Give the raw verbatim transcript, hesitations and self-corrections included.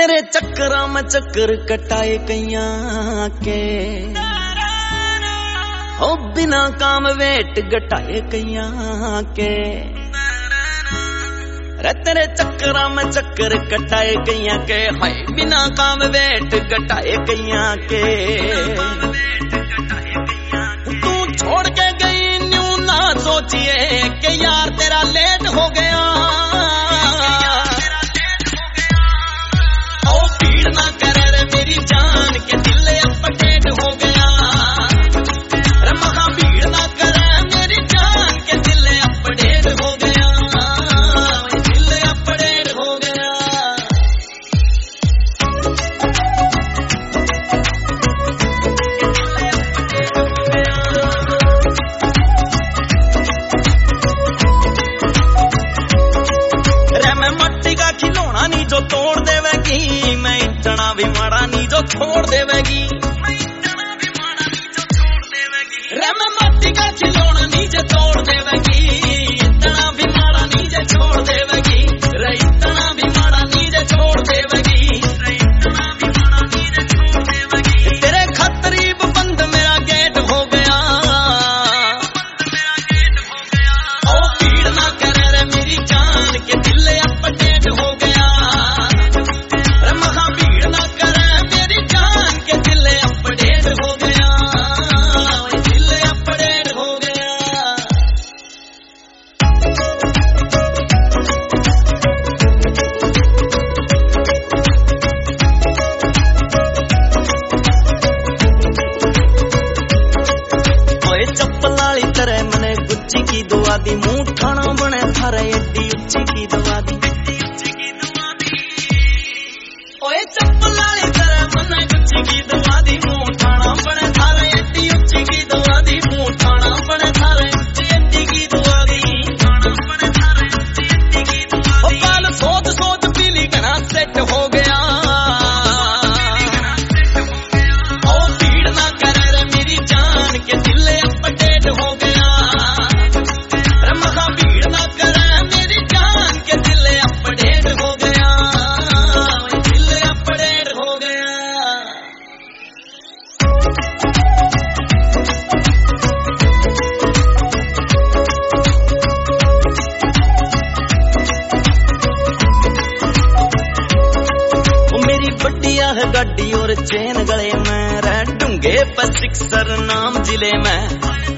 तेरे चक्करा में चक्कर कटाए कैया के, ओ बिना काम वेट घटाए कैया के। रे तेरे चक्करा में चक्कर कटाए कैया के, हाय बिना काम वेट घटाए कैया के। तू छोड़ के गई न्यू ना सोचिए कि यार तेरा लेट हो गया। ना करे रे मेरी जान के दिल अपडेट हो गया। रे महा भीड़ ना करे मेरी जान के दिल अपडेट हो गया, दिल अपडेट हो गया। रे मैं मट्टी का खिलौना नहीं जो तोड़ देवेगी, मैं इतना भी माड़ा नहीं जो छोड़ देवेगी। रे मैं मट्टी का खिलौना नहीं जो तोड़ देवेगी, इतना भी माड़ा नहीं जो छोड़ देवेगी। रे इतना भी माड़ा नहीं जो छोड़ देवेगी, रे इतना भी माड़ा नहीं जो छोड़ देवेगी। तेरे खतरीब बंद मेरा गेट हो गया, ओ भीड़ ना करे रे मेरी जान के दिल अपडेट हो गया। तेरे मने गुच्ची की दुआ दी, मुंह ठाणा बने थारे एड्डी उच्ची की दुआ दी। ओए चप्पल वाली तेरे मने गुच्ची की दुआ दी, मुंह ठाणा बने थारे एड्डी उच्ची की दुआ दी। मुंह ठाणा बने थारे उच्ची एड्डी की दुआ दी, ठाणा बने थारे उच्ची एड्डी की दुआ दी। ओ काल सोच सोच पीली घना सेट हो गया, ओ भीड़ ना करे रे मेरी जान के दिल अपडेट हो गया। गाड़ी और चेन गले में, रे ढूंगे पर सिक्सर नाम जिले में।